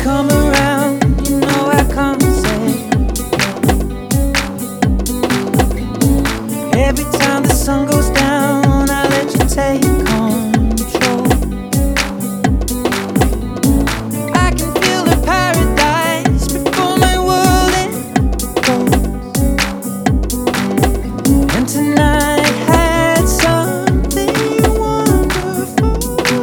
come around, you know I can't say. Every time the sun goes down, I let you take control. I can feel the paradise before my world implodes. And tonight had something wonderful.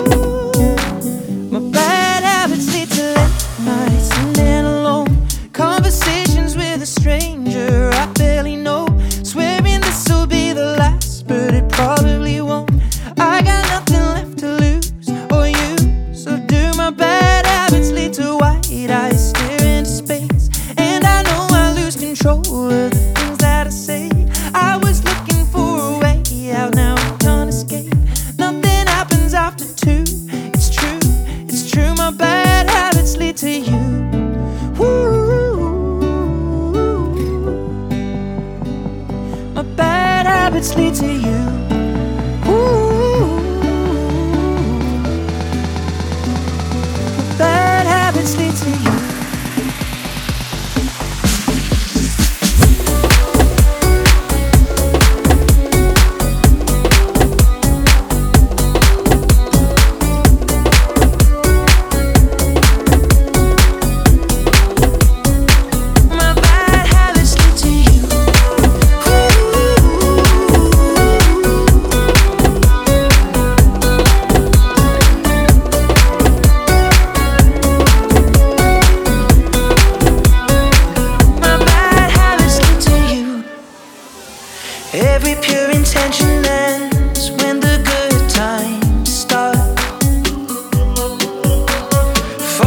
My bad habits lead to late nights and then alone conversations with a stranger I barely know. Swearing this will be the last, but it probably won't. I got nothing left to lose or use or do. My bad habits lead to white eyes stare into space, and I know I lose control of the things that I say. I was looking for a way out, now I can't escape. Nothing happens after two. It's true, it's true. My bad habits lead to you. My bad habits lead to you. My bad habits lead to you. My bad habits lead to you. My bad habits lead to you. Every pure intention then